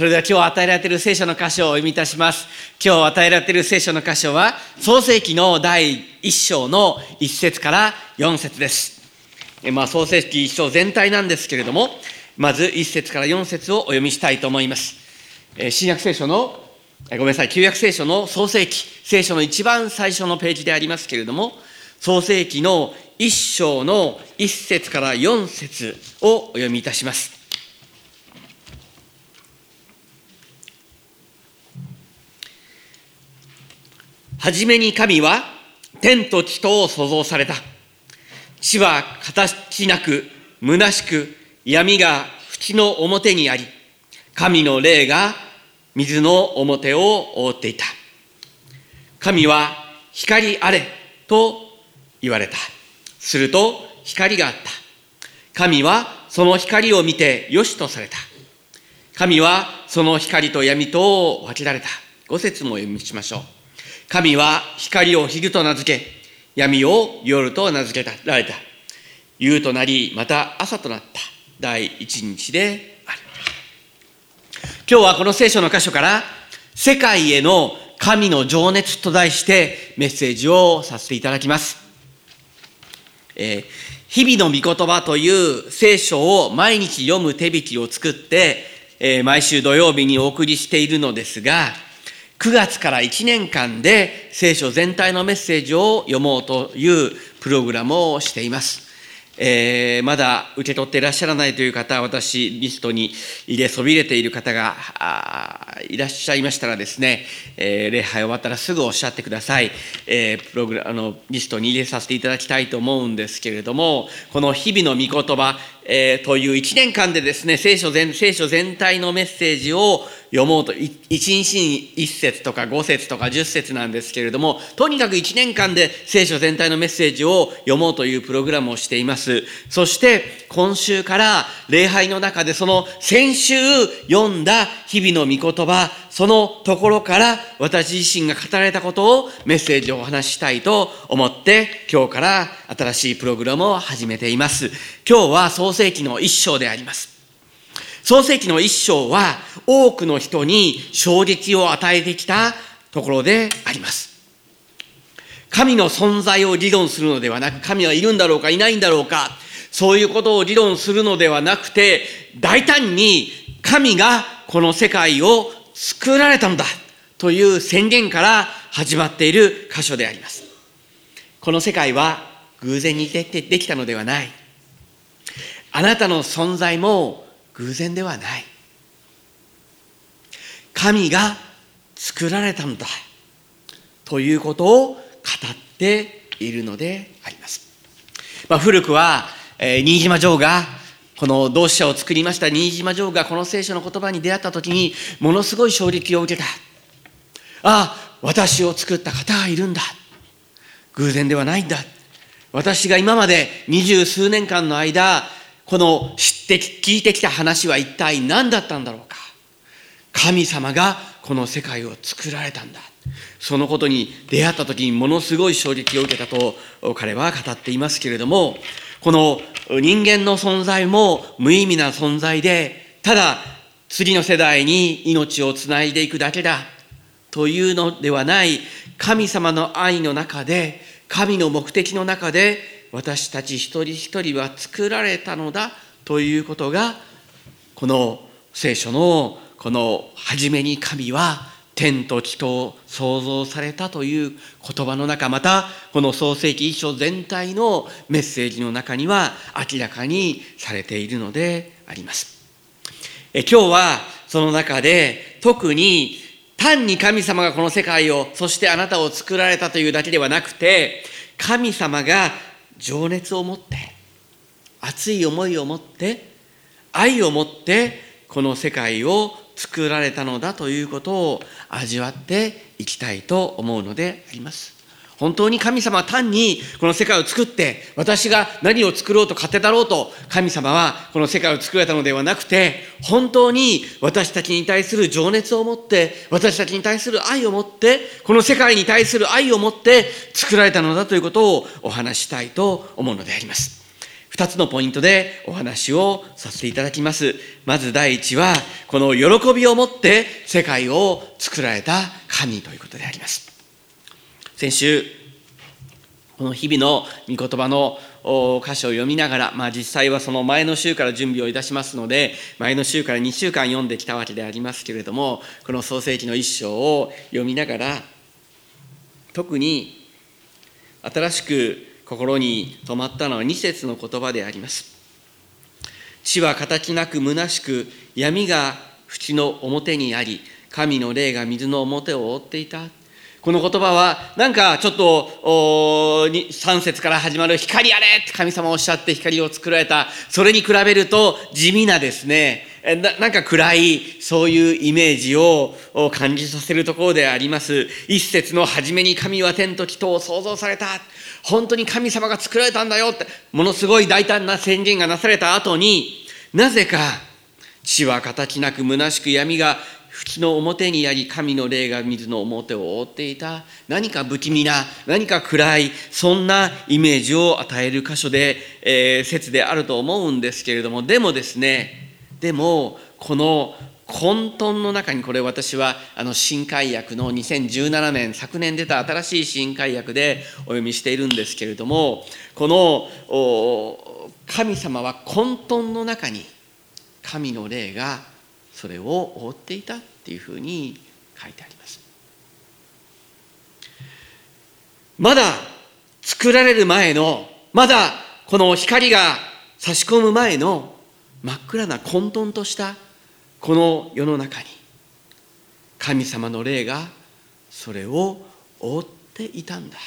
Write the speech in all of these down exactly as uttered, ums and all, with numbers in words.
それでは今日与えられている聖書の箇所をお読みいたします。今日与えられている聖書の箇所は、創世記の第一章の一節から四節です。えまあ、創世記一章全体なんですけれども、まず一節から四節をお読みしたいと思います。え新約聖書の、ごめんなさい、旧約聖書の創世記、聖書の一番最初のページでありますけれども、創世記の一章の一節から四節をお読みいたします。はじめに神は天と地とを創造された。地は形なく虚しく、闇が淵の表にあり、神の霊が水の表を覆っていた。神は光あれと言われた。すると光があった。神はその光を見てよしとされた。神はその光と闇とを分けられた。五節もお読みしましょう。神は光を昼と名付け、闇を夜と名付けられた。夕となり、また朝となった第一日である。今日はこの聖書の箇所から、世界への神の情熱と題してメッセージをさせていただきます。えー、日々の御言葉という聖書を毎日読む手引きを作って、えー、毎週土曜日にお送りしているのですが、くがつからいちねんかんで聖書全体のメッセージを読もうというプログラムをしています。えー、まだ受け取っていらっしゃらないという方、私リストに入れそびれている方がいらっしゃいましたらですね、えー、礼拝終わったらすぐおっしゃってください。えー、プログラあのリストに入れさせていただきたいと思うんですけれども、この日々の御言葉、えー、といういちねんかんでですね、聖書 全, 聖書全体のメッセージを読もうと、いちにちにいっ節とかご節とかじゅっ節なんですけれども、とにかくいちねんかんで聖書全体のメッセージを読もうというプログラムをしています。そして今週から礼拝の中でその先週読んだ日々の御言葉、そのところから私自身が語られたことをメッセージをお話ししたいと思って、今日から新しいプログラムを始めています。今日は創世記の一章であります。創世記の一章は多くの人に衝撃を与えてきたところであります。神の存在を理論するのではなく、神はいるんだろうかいないんだろうか、そういうことを理論するのではなくて、大胆に神がこの世界を作られたのだという宣言から始まっている箇所であります。この世界は偶然にできたのではない。あなたの存在も偶然ではない。神が作られたのだということを語っているのであります。まあ、古くは、えー、新島ジョーがこの同志社を作りました新島ジョーがこの聖書の言葉に出会ったときにものすごい衝撃を受けた。ああ、私を作った方がいるんだ。偶然ではないんだ。私が今まで二十数年間の間この知って聞いてきた話は一体何だったんだろうか。神様がこの世界を作られたんだ。そのことに出会った時にものすごい衝撃を受けたと彼は語っていますけれども、この人間の存在も無意味な存在で、ただ次の世代に命をつないでいくだけだというのではない、神様の愛の中で、神の目的の中で私たち一人一人は作られたのだということが、この聖書のこの初めに神は天と地と創造されたという言葉の中、またこの創世記一章全体のメッセージの中には明らかにされているのであります。え今日はその中で特に単に神様がこの世界を、そしてあなたを作られたというだけではなくて、神様が情熱を持って、熱い思いを持って、愛を持ってこの世界を作られたのだということを味わっていきたいと思うのであります。本当に神様は単にこの世界を作って、私が何を作ろうと勝手だろうと神様はこの世界を作られたのではなくて、本当に私たちに対する情熱を持って、私たちに対する愛を持って、この世界に対する愛を持って作られたのだということをお話したいと思うのであります。 ふたつのポイントでお話をさせていただきます。まず第一は、この喜びを持って世界を作られた神ということであります。先週、この日々の御言葉の箇所を読みながら、まあ、実際はその前の週から準備をいたしますので、前の週からにしゅうかん読んできたわけでありますけれども、この創世記の一章を読みながら、特に新しく心に留まったのはに節の言葉であります。地は形なく虚しく、闇が淵の表にあり、神の霊が水の表を覆っていた。この言葉は、なんかちょっとさん節から始まる光あれって神様おっしゃって光を作られた、それに比べると地味なですね、な, なんか暗いそういうイメージを感じさせるところであります。一節の初めに神は天と地とを創造された。本当に神様が作られたんだよって、ものすごい大胆な宣言がなされた後に、なぜか地は形なく虚しく、闇が淵の表にあり、神の霊が水の表を覆っていた。何か不気味な、何か暗い、そんなイメージを与える箇所で、えー、説であると思うんですけれども、でもですね、でもこの混沌の中に、これ私はあの新海訳のにせんじゅうななねん、昨年出た新しい新海訳でお読みしているんですけれども、この神様は混沌の中に神の霊がそれを覆っていたっていうふうに書いてあります。まだ作られる前の、まだこの光が差し込む前の真っ暗な混沌としたこの世の中に、神様の霊がそれを覆っていたんだ。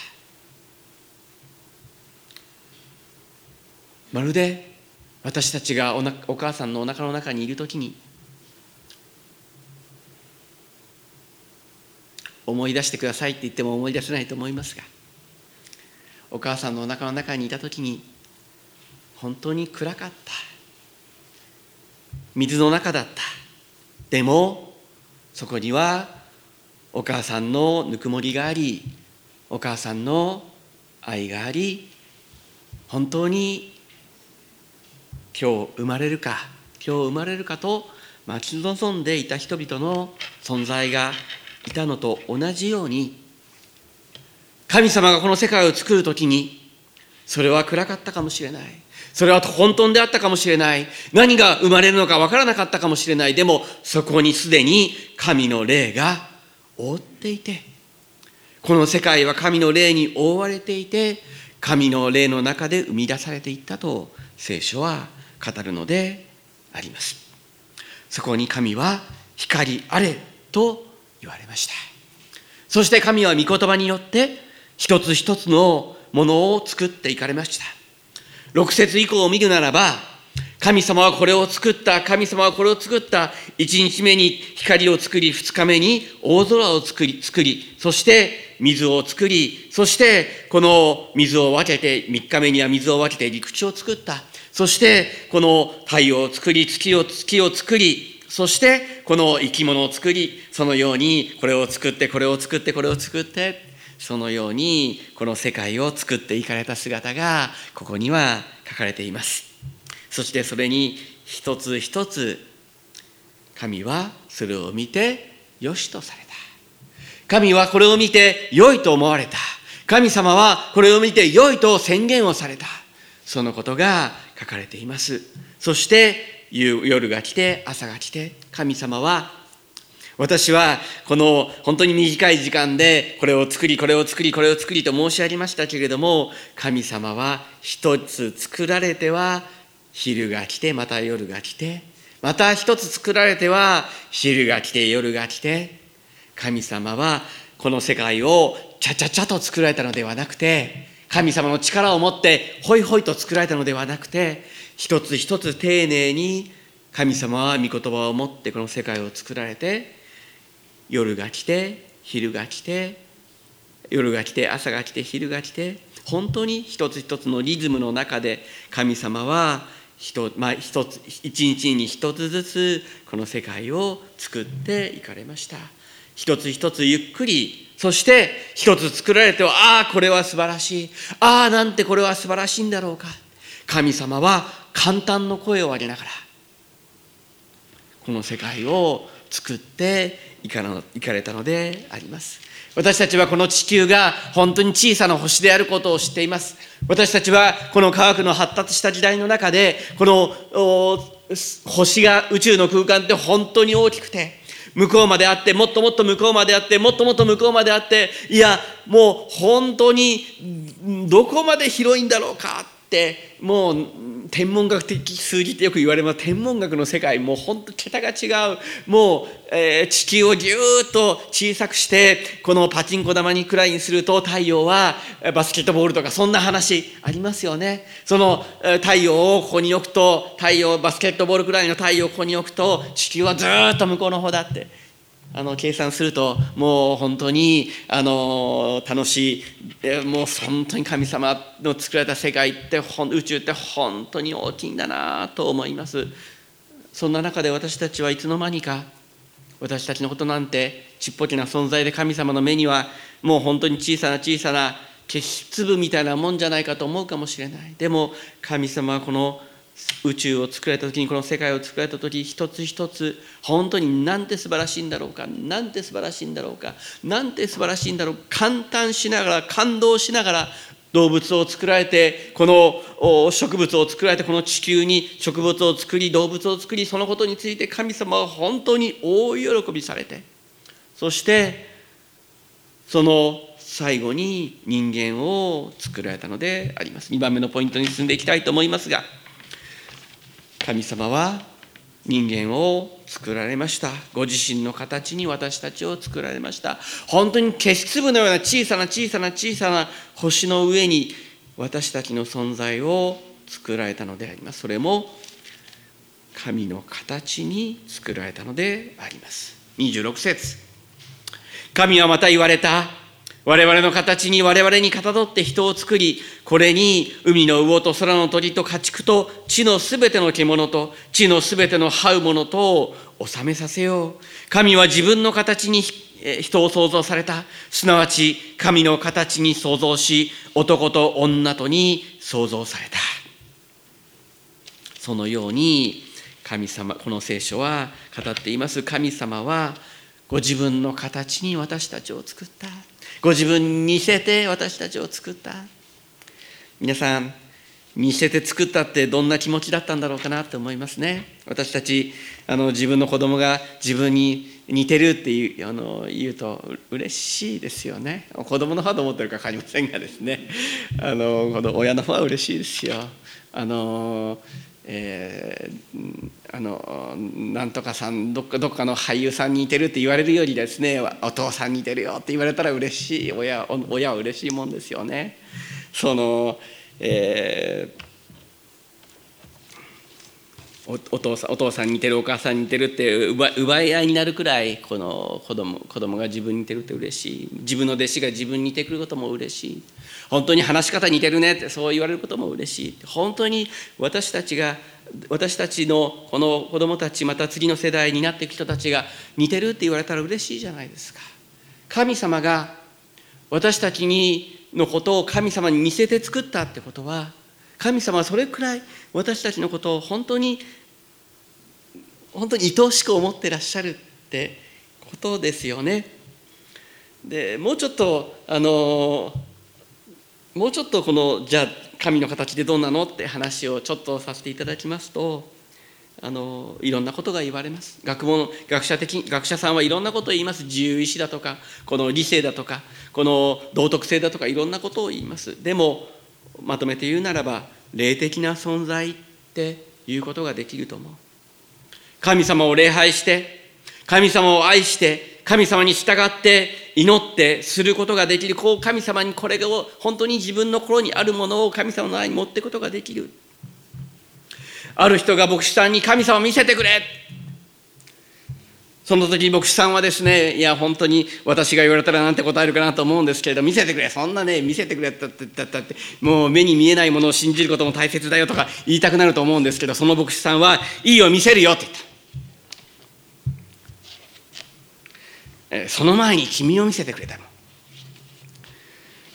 まるで私たちが お, なお母さんのお腹の中にいるときに、思い出してくださいって言っても思い出せないと思いますが、お母さんのお腹の中にいたときに、本当に暗かった。水の中だった。でもそこにはお母さんのぬくもりがあり、お母さんの愛があり、本当に今日生まれるか今日生まれるかと待ち望んでいた人々の存在がいたのと同じように、神様がこの世界を作るときに、それは暗かったかもしれない、それは混沌であったかもしれない、何が生まれるのか分からなかったかもしれない。でもそこにすでに神の霊が覆っていて、この世界は神の霊に覆われていて、神の霊の中で生み出されていったと聖書は語るのであります。そこに神は光あれと言われました。そして神は御言葉によって一つ一つのものを作っていかれました。ろく節以降を見るならば、神様はこれを作った、神様はこれを作った。いちにちめに光を作り、ふつかめに大空を作り、作り、そして水を作り、そしてこの水を分けて、みっかめには水を分けて陸地を作った。そしてこの太陽を作り、月を月を作り、そしてこの生き物を作り、そのようにこれを作って、これを作って、これを作って、そのようにこの世界を作っていかれた姿がここには書かれています。そしてそれに一つ一つ神はそれを見てよしとされた。神はこれを見て良いと思われた。神様はこれを見て良いと宣言をされた。そのことが書かれています。そして夜が来て朝が来て、神様は、私はこの本当に短い時間でこれを作りこれを作りこれを作りと申し上げましたけれども、神様は一つ作られては昼が来て、また夜が来て、また一つ作られては昼が来て夜が来て、神様はこの世界をちゃちゃちゃと作られたのではなくて、神様の力を持ってホイホイと作られたのではなくて、一つ一つ丁寧に神様は御言葉を持ってこの世界を作られて、夜が来て昼が来て、夜が来て朝が来て昼が来て、本当に一つ一つのリズムの中で神様は一、まあ、一つ一日に一つずつこの世界を作っていかれました。一つ一つゆっくり、そして一つ作られては、ああこれは素晴らしい、ああなんてこれは素晴らしいんだろうか。 神様は感嘆の声を上げながら、この世界を作っていかれたのであります。私たちはこの地球が本当に小さな星であることを知っています。私たちはこの科学の発達した時代の中で、この星が、宇宙の空間って本当に大きくて、向こうまであって、もっともっと向こうまであって、もっともっと向こうまであって、いや、もう本当にどこまで広いんだろうかって、もう天文学的数字ってよく言われます。天文学の世界、もう本当桁が違う。もう、えー、地球をぎゅーっと小さくして、このパチンコ玉にくらいにすると太陽はバスケットボールとか、そんな話ありますよね。その太陽をここに置くと、太陽、バスケットボールくらいの太陽をここに置くと、地球はずーっと向こうの方だって。あの計算すると、もう本当にあの楽しい、もう本当に神様の作られた世界って、宇宙って本当に大きいんだなと思います。そんな中で私たちはいつの間にか、私たちのことなんてちっぽけな存在で、神様の目にはもう本当に小さな小さな消し粒みたいなもんじゃないかと思うかもしれない。でも神様はこの宇宙を作られた時に、この世界を作られた時、一つ一つ本当になんて素晴らしいんだろうか、なんて素晴らしいんだろうか、なんて素晴らしいんだろう、感嘆しながら、感動しながら動物を作られて、この植物を作られて、この地球に植物を作り、動物を作り、そのことについて神様は本当に大喜びされて、そしてその最後に人間を作られたのであります。にばんめのポイントに進んでいきたいと思いますが、神様は人間を作られました。ご自身の形に私たちを作られました。本当に消し粒のような小さな小さな小さな星の上に私たちの存在を作られたのであります。それも神の形に作られたのであります。にじゅうろく節、神はまた言われた。我々の形に我々にかたどって人を作り、これに海の魚と空の鳥と家畜と地のすべての獣と地のすべての這うものとを治めさせよう。神は自分の形に人を創造された。すなわち神の形に創造し、男と女とに創造された。そのように神様、この聖書は語っています。神様はご自分の形に私たちを作った。ご自分に似せて私たちを作った。皆さん、似せて作ったってどんな気持ちだったんだろうかなと思いますね。私たち、あの自分の子供が自分に似てるっていう、あの言うと嬉しいですよね。子供の方はどう思ってるか分かりませんがですね、あのこの親の方は嬉しいですよ。あのえー、あのなんとかさん、どっかどっかの俳優さんに似てるって言われるよりですね、お父さん似てるよって言われたら嬉しい。親、親は嬉しいもんですよね。その、えー、お, お, 父さんお父さんに似てる、お母さんに似てるって奪, 奪い合いになるくらい、この子供子供が自分に似てるって嬉しい。自分の弟子が自分に似てくることも嬉しい。本当に話し方似てるねってそう言われることも嬉しい。本当に私たちが私たちのこの子どもたち、また次の世代になっていく人たちが似てるって言われたら嬉しいじゃないですか。神様が私たちにのことを神様に似せて作ったってことは、神様はそれくらい私たちのことを本当に本当に愛おしく思ってらっしゃるってことですよね。でもうちょっとあのもうちょっとこのじゃあ神の形でどうなのって話をちょっとさせていただきますと、あのいろんなことが言われます。学問学者的学者さんはいろんなことを言います。自由意志だとか、この理性だとか、この道徳性だとか、いろんなことを言います。でもまとめて言うならば、霊的な存在っていうことができると思う。神様を礼拝して、神様を愛して、神様に従って祈ってすることができる。こう神様にこれを本当に自分の心にあるものを神様の愛に持っていくことができる。ある人が牧師さんに神様見せてくれ。その時牧師さんはですね、いや本当に私が言われたらなんて答えるかなと思うんですけれど、見せてくれ、そんなね見せてくれって言ったって、もう目に見えないものを信じることも大切だよとか言いたくなると思うんですけど、その牧師さんはいいよ見せるよって言った。その前に君を見せてくれたの。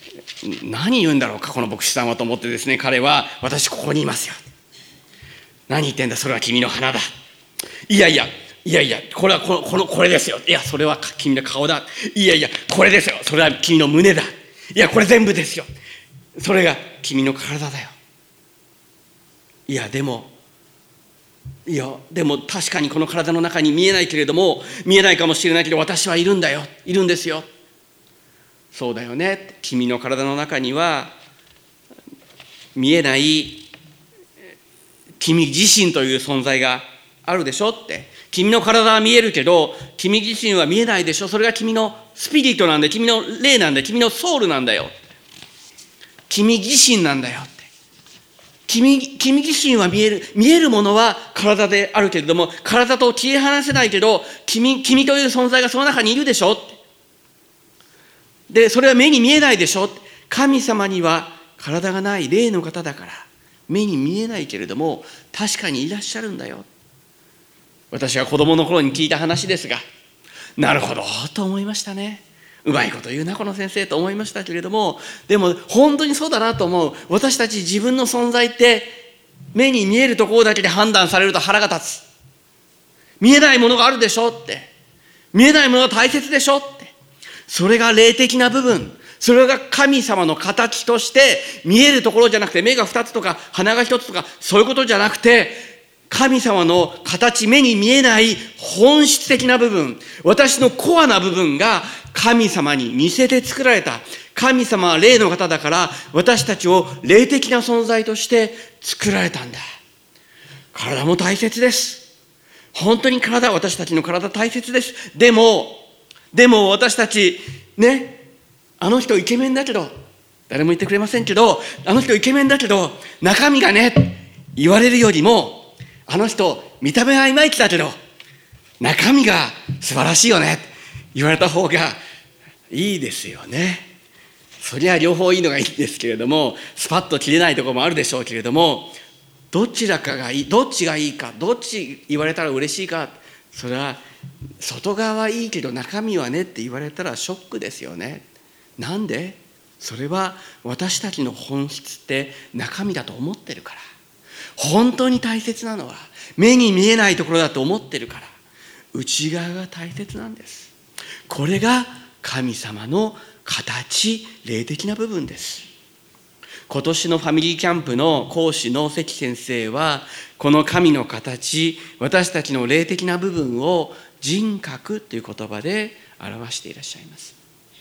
何言うんだろうかこの牧師さんはと思ってですね、彼は私ここにいますよ。何言ってんだ、それは君の花だ。いやいやいやいやこれはこのこのこれですよ。いやそれは君の顔だ。いやいやこれですよ。それは君の胸だ。いやこれ全部ですよ。それが君の体だよ。いやでもいやでも確かにこの体の中に見えないけれども、見えないかもしれないけど私はいるんだよ、いるんですよ。そうだよね、君の体の中には見えない君自身という存在があるでしょって。君の体は見えるけど君自身は見えないでしょ。それが君のスピリットなんで、君の霊なんで、君のソウルなんだよ。君自身なんだよって。君、君自身は見える、見えるものは体であるけれども、体と切り離せないけど、君、君という存在がその中にいるでしょって。で、それは目に見えないでしょって。神様には体がない霊の方だから、目に見えないけれども、確かにいらっしゃるんだよ。私は子供の頃に聞いた話ですが、なるほどと思いましたね。うまいこと言うなこの先生と思いましたけれども、でも本当にそうだなと思う。私たち自分の存在って目に見えるところだけで判断されると腹が立つ。見えないものがあるでしょって、見えないものが大切でしょって、それが霊的な部分、それが神様の形として見えるところじゃなくて、目が二つとか鼻が一つとかそういうことじゃなくて、神様の形、目に見えない本質的な部分、私のコアな部分が神様に似せて作られた。神様は霊の方だから、私たちを霊的な存在として作られたんだ。体も大切です。本当に体、私たちの体大切です。でも、でも私たち、ね、あの人イケメンだけど、誰も言ってくれませんけど、あの人イケメンだけど、中身がね、言われるよりも、あの人見た目はいまいちだけど中身が素晴らしいよね言われた方がいいですよね。そりゃ両方いいのがいいんですけれども、スパッと切れないところもあるでしょうけれども、どちらかがいい、どっちがいいか、どっち言われたら嬉しいか、それは外側はいいけど中身はねって言われたらショックですよね。なんで？それは私たちの本質って中身だと思ってるから。本当に大切なのは目に見えないところだと思ってるから、内側が大切なんです。これが神様の形、霊的な部分です。今年のファミリーキャンプの講師の関先生は、この神の形、私たちの霊的な部分を人格という言葉で表していらっしゃいます。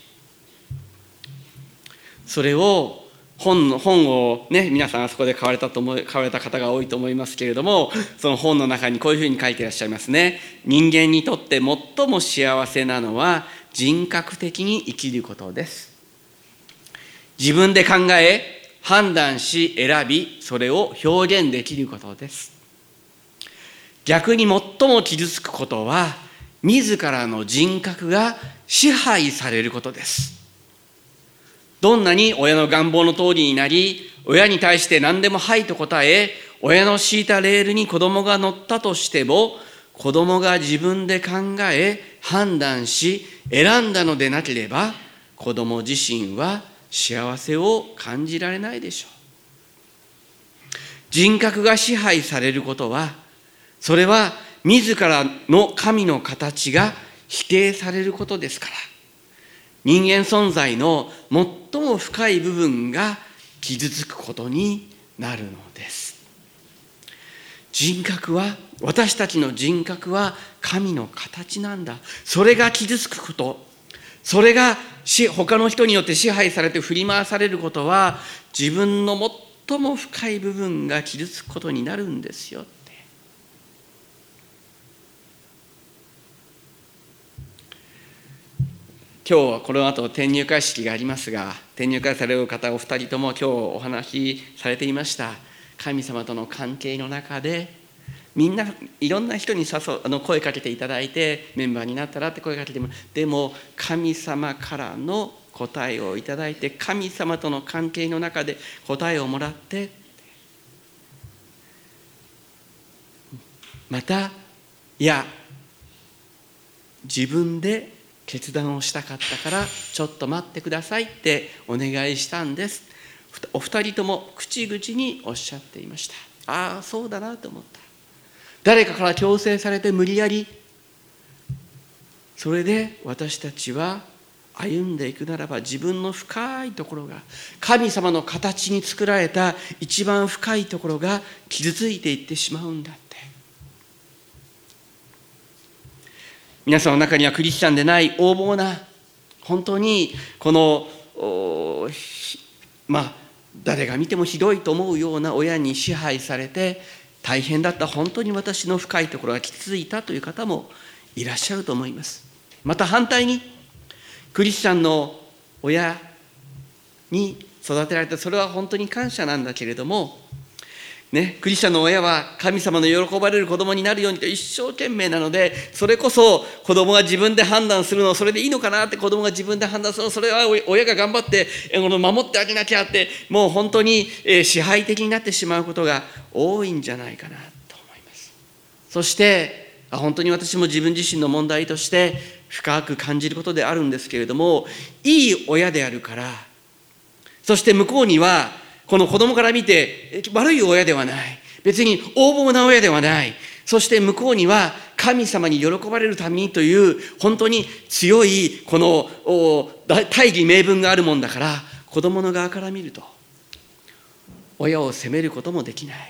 それを本の本をね、皆さんあそこで買われたと思い、買われた方が多いと思いますけれども、その本の中にこういうふうに書いていらっしゃいますね。人間にとって最も幸せなのは人格的に生きることです。自分で考え、判断し、選び、それを表現できることです。逆に最も傷つくことは、自らの人格が支配されることです。どんなに親の願望の通りになり、親に対して何でもはいと答え、親の敷いたレールに子供が乗ったとしても、子供が自分で考え、判断し、選んだのでなければ、子供自身は幸せを感じられないでしょう。人格が支配されることは、それは自らの神の形が否定されることですから、人間存在の最も深い部分が傷つくことになるのです。人格は、私たちの人格は神の形なんだ。それが傷つくこと、それが他の人によって支配されて振り回されることは、自分の最も深い部分が傷つくことになるんですよ。今日はこの後転入会式がありますが、転入会される方お二人とも今日お話しされていました。神様との関係の中で、みんないろんな人に誘あの声かけていただいて、メンバーになったらって声かけても、でも神様からの答えをいただいて、神様との関係の中で答えをもらって、またいや自分で決断をしたかったからちょっと待ってくださいってお願いしたんです。お二人とも口々におっしゃっていました。ああ、そうだなと思った。誰かから強制されて無理やり、それで私たちは歩んでいくならば、自分の深いところが、神様の形に作られた一番深いところが傷ついていってしまうんだって。皆さんの中にはクリスチャンでない横暴な、本当にこのまあ誰が見てもひどいと思うような親に支配されて大変だった、本当に私の深いところが傷ついたという方もいらっしゃると思います。また反対にクリスチャンの親に育てられた、それは本当に感謝なんだけれどもね、クリスチャンの親は神様の喜ばれる子供になるようにと一生懸命なので、それこそ子供が自分で判断するの、それでいいのかなって、子供が自分で判断するの、それは親が頑張って守ってあげなきゃって、もう本当に支配的になってしまうことが多いんじゃないかなと思います。そして本当に私も自分自身の問題として深く感じることであるんですけれども、いい親であるから、そして向こうにはこの子供から見て悪い親ではない、別に横暴な親ではない、そして向こうには神様に喜ばれるためにという本当に強いこの大義名分があるもんだから、子供の側から見ると親を責めることもできない。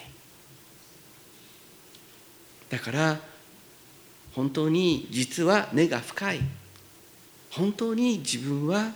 だから本当に実は根が深い、本当に自分は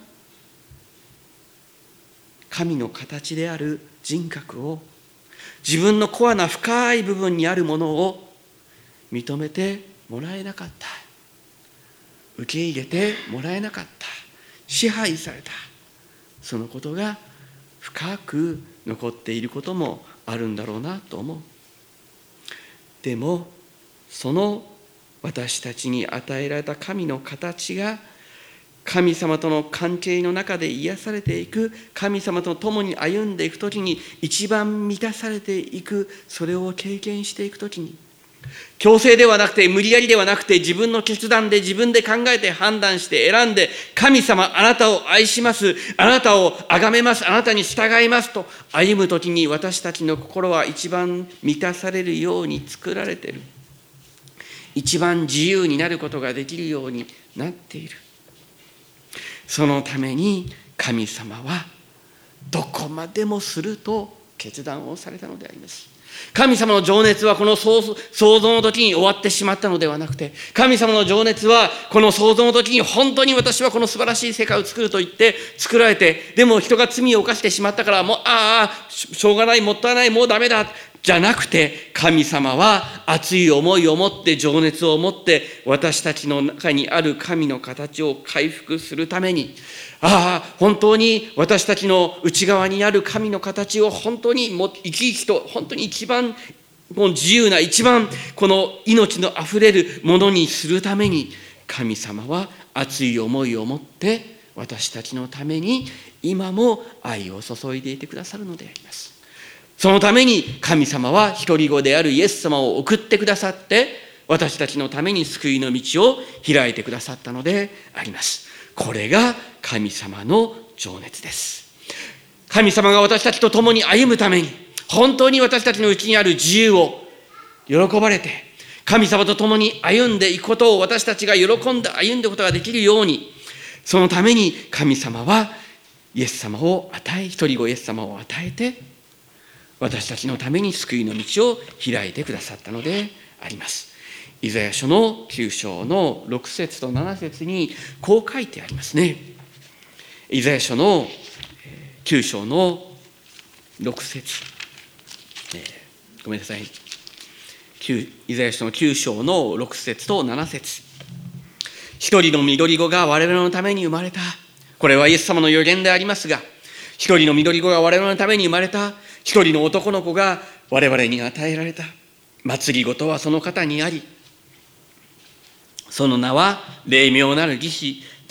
神の形である人格を、自分のコアな深い部分にあるものを認めてもらえなかった、受け入れてもらえなかった、支配された、そのことが深く残っていることもあるんだろうなと思う。でもその私たちに与えられた神の形が、神様との関係の中で癒されていく、神様と共に歩んでいくときに一番満たされていく、それを経験していくときに、強制ではなくて無理やりではなくて、自分の決断で自分で考えて判断して選んで、神様あなたを愛します、あなたを崇めます、あなたに従いますと歩むときに、私たちの心は一番満たされるように作られている、一番自由になることができるようになっている。そのために神様はどこまでもすると決断をされたのであります。神様の情熱はこの創造の時に終わってしまったのではなくて、神様の情熱はこの創造の時に本当に私はこの素晴らしい世界を作ると言って作られて、でも人が罪を犯してしまったからもうああしょうがない、もったいない、もうダメだじゃなくて、神様は熱い思いを持って、情熱を持って私たちの中にある神の形を回復するために、ああ本当に私たちの内側にある神の形を本当にも生き生きと、本当に一番この自由な、一番この命のあふれるものにするために、神様は熱い思いを持って私たちのために今も愛を注いでいてくださるのであります。そのために神様は一人子であるイエス様を送ってくださって、私たちのために救いの道を開いてくださったのであります。これが神様の情熱です。神様が私たちと共に歩むために、本当に私たちのうちにある自由を喜ばれて、神様と共に歩んでいくことを私たちが喜んで歩んでいくことができるように、そのために神様はイエス様を与え、一人子イエス様を与えて、私たちのために救いの道を開いてくださったのであります。イザヤ書のきゅう章のろく節となな節にこう書いてありますね。イザヤ書のきゅう章のろく節、えー、ごめんなさい。イザヤ書のきゅう章のろく節となな節。一人の緑子が我々のために生まれた。これはイエス様の予言でありますが、一人の緑子が我々のために生まれた。一人の男の子が我々に与えられた。祭りごとはその方にあり、その名は霊妙なる義士、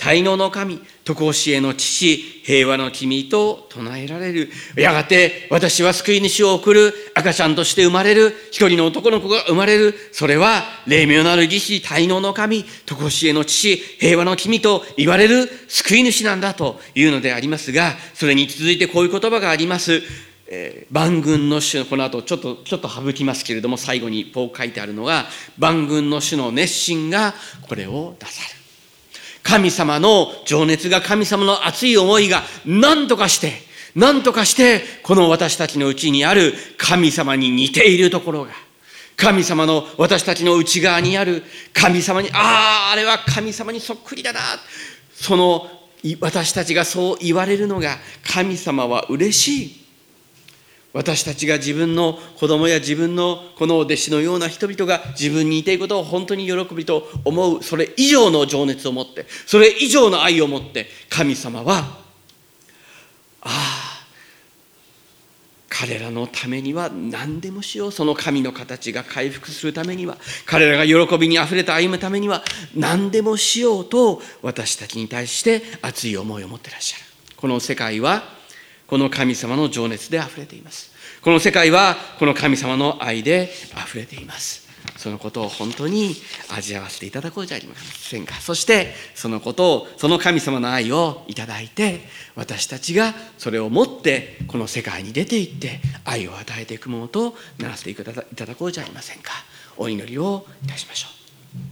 大能の神、常しえの父、平和の君と唱えられる。やがて私は救い主を送る。赤ちゃんとして生まれる。一人の男の子が生まれる。それは霊妙なる義士、大能の神、常しえの父、平和の君と言われる救い主なんだというのでありますが、それに続いてこういう言葉があります。えー、万軍の主の、この後ちょっとちょっと省きますけれども、最後にこう書いてあるのが、万軍の主の熱心がこれをなさる。神様の情熱が、神様の熱い思いが何とかして、何とかして、この私たちのうちにある神様に似ているところが、神様の私たちの内側にある神様に、ああ、あれは神様にそっくりだな。その私たちがそう言われるのが、神様は嬉しい。私たちが自分の子供や自分のこの弟子のような人々が自分に似ていることを本当に喜びと思う、それ以上の情熱を持って、それ以上の愛を持って、神様は、ああ、彼らのためには何でもしよう。その神の形が回復するためには、彼らが喜びにあふれて歩むためには何でもしようと、私たちに対して熱い思いを持っていらっしゃる。この世界はこの神様の情熱であふれています。この世界はこの神様の愛であふれています。そのことを本当に味わわせていただこうじゃありませんか。そしてそのことを、その神様の愛をいただいて、私たちがそれを持ってこの世界に出て行って愛を与えていくものとならせていただこうじゃありませんか。お祈りをいたしましょう。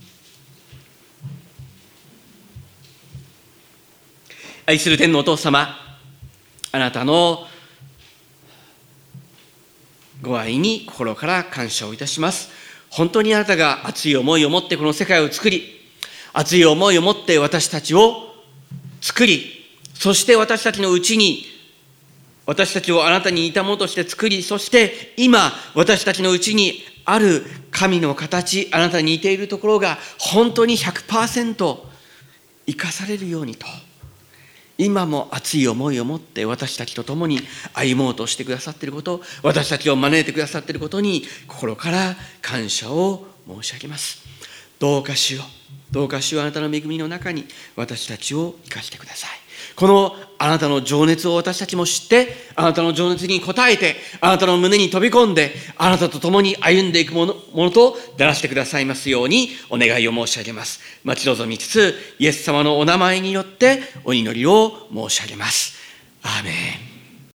愛する天のお父様、あなたのご愛に心から感謝をいたします。本当にあなたが熱い思いを持ってこの世界を作り、熱い思いを持って私たちを作り、そして私たちのうちに私たちをあなたに似たものとして作り、そして今私たちのうちにある神の形、あなたに似ているところが本当に ひゃくパーセント 生かされるようにと、今も熱い思いを持って私たちと共に歩もうとしてくださっていること、私たちを招いてくださっていることに心から感謝を申し上げます。どうか主よ、どうか主よ、あなたの恵みの中に私たちを生かしてください。このあなたの情熱を私たちも知って、あなたの情熱に応えて、あなたの胸に飛び込んで、あなたと共に歩んでいくもの、ものとならせてくださいますようにお願いを申し上げます。待ち望みつつ、イエス様のお名前によってお祈りを申し上げます。アーメン。